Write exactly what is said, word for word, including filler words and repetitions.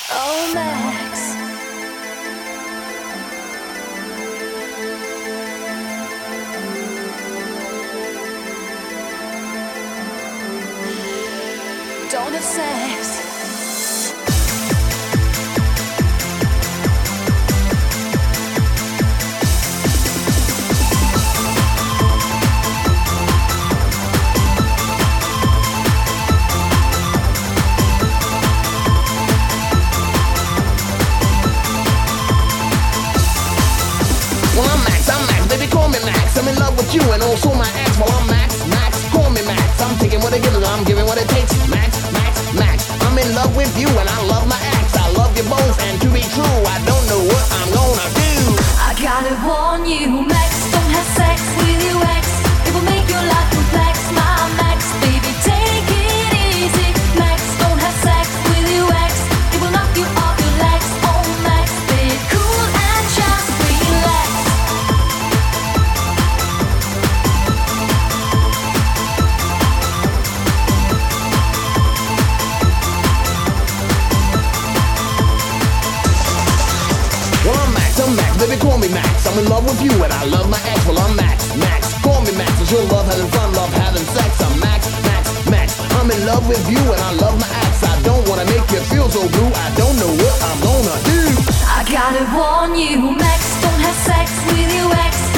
Oh, Max. Don't have sex. Well, I'm Max, I'm Max, baby, call me Max. I'm in love with you and also my ex. Well, I'm Max, Max, call me Max. I'm taking what it gives, I'm giving what it takes. Max, Max, Max. I'm in love with you and I love my ex. I love you both, and to be true, I don't know what I'm gonna do. I gotta warn you, Max, don't have sex with your ex. It will make your life complex, my Max, baby, take it easy. Max, don't have sex with your ex. It will knock you off your legs. Oh, Max, be cool and just relax. Well, I'm Max, I'm Max, baby, call me Max. I'm in love with you and I love my ex. Well, I'm Max, Max, call me Max. It's your love having fun, love having sex. I'm Max, Max, Max. I'm in love with you and I love my ex. I don't wanna make you feel so blue. I don't know what I'm gonna do. I gotta warn you, Max, don't have sex with your ex.